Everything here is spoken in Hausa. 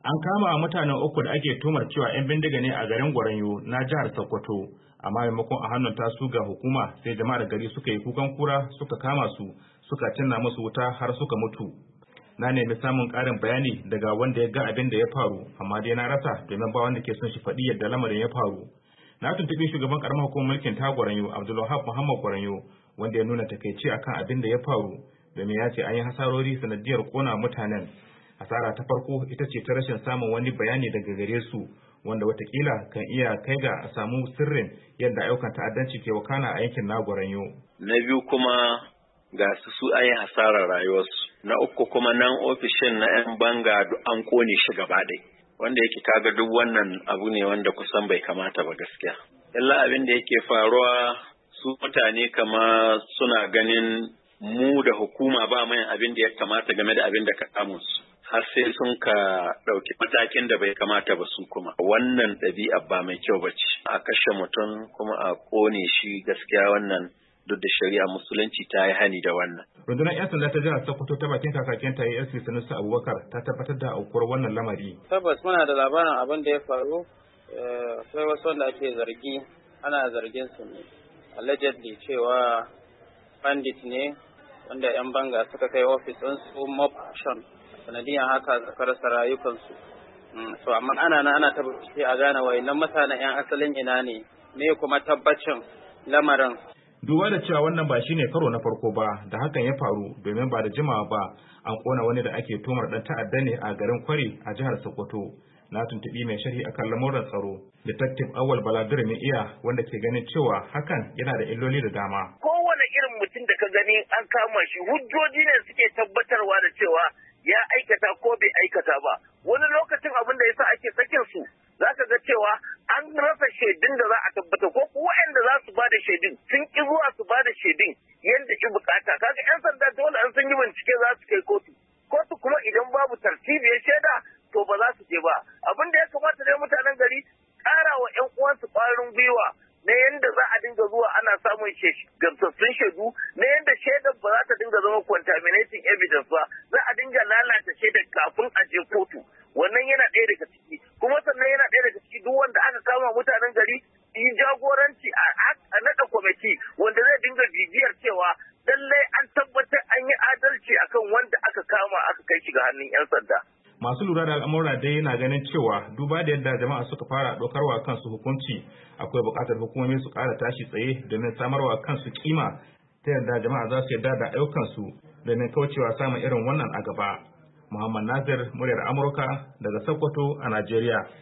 An kama mutanen uku da ake tumar cewa 'yan bindiga ne a garin Gwaranyo na jihar Sokoto, amma maimakon a hannun tasu ga hukuma sai jama'ar gari suka yi kukan kura suka kama su suka cinna musu wuta har suka mutu. Na nemi samun ƙarin bayani daga wanda ya ga abin da ya faru, amma dai na rasa domin ba wanda ke son shi faɗi yadda lamarin ya faru. Na tuntuɓi shugaban ƙaramar hukumar mulkin ta Gwaranyo, Abdulwahab Muhammad Gwaranyo, wanda ya nuna takaici akan abin da ya faru, domin ya ce an yi hasarori sanadiyar ƙona mutanen. Hasara ta farko ita ce ta rashin samun wani bayani daga gare su, wanda watakila kan iya kai ga a samu sirrin yadda ayyukan ta'addanci ke wakana a yankin na Gwaranyo. Na biyu kuma ga su an yi hasarar rayuwarsu. Na uku kuma nan ofishin na 'yan banga an kone shi gaba ɗaya. Wanda yake kaga duk wannan abu ne wanda kusan bai kamata ba gaskiya. Illa abin da yake faruwa su mutane kama suna ganin mu da hukuma ba mai abin da ya kamata game da abin da ka samu su. Har sai sun ka ɗauki matakin da bai kamata ba su kuma. Wannan ɗabi'a ba mai kyau ba ce. A kashe mutum kuma a ƙone shi gaskiya wannan duk da shari'a musulunci ta yi hani da wannan. Rundunar 'yan sanda ta jihar Sokoto ta bakin kakakin ta ASP Sanusi Abubakar ta tabbatar da aukuwar wannan lamari. Tabbas muna da labarin abin da ya faru, sai wasu wanda ake zargi ana zargin su ne allegedly cewa bandit ne wanda 'yan banga suka kai ofis ɗinsu mob action. Sanadiyan haka suka rasa rayukansu. So amma ana tabbaci a gane wayannan mutanen 'yan asalin ina ne, me kuma tabbacin lamarin. Duba da cewa wannan ba shine karo na farko ba da hakan ya faru, domin ba da jimawa ba an kona wani da ake tumar dan ta'adda ne a garin Kwari a jihar Sokoto. Na tuntubi mai sharhi akan lamuran tsaro, Detective Awal Baladir iya, wanda ke ganin cewa hakan yana da illoli da dama. Kowane irin mutum da ka gani an kama shi, hujjoji ne suke tabbatarwa da cewa ya aikata ko bai aikata ba. Wani lokacin abin da yasa ake sakin su zaka ga cewa an rasa shaidun da za a tabbata, ko waɗanda za su bada shaidun sun ki zuwa su bada shaidun yadda ki bukata. Kaga 'yan sanda dole an sun yi bincike za su kai kotu. Kotu kuma idan babu tartibiyar shaida to ba za su je ba. Abin da ya kamata dai mutanen gari ƙara wa 'yan uwansu ƙwarin gwiwa na yadda za a dinga zuwa ana samun gamsassun shaidu, na yadda shaidar ba za ta dinga zama contaminating evidence ba, za a dinga lalata shaidar kafin a je kotu. Wannan yana ɗaya daga ciki, kuma sannan yana ɗaya daga ciki duk wanda aka kama mutanen gari yi jagoranci a naɗa kwamiti wanda zai dinga bibiyar cewa lallai an tabbatar an yi adalci akan wanda aka kama aka kai shi ga hannun 'yan sanda. Masu lura da al'amura dai na ganin cewa duba da yadda jama'a suka fara ɗaukarwa kansu hukunci, akwai buƙatar hukumomi su ƙara tashi tsaye domin samarwa kansu kima ta yadda jama'a za su yarda da ayyukansu domin kaucewa samun irin wannan a gaba. Muhammad Nasir, muryar Amurka daga Sokoto a Najeriya.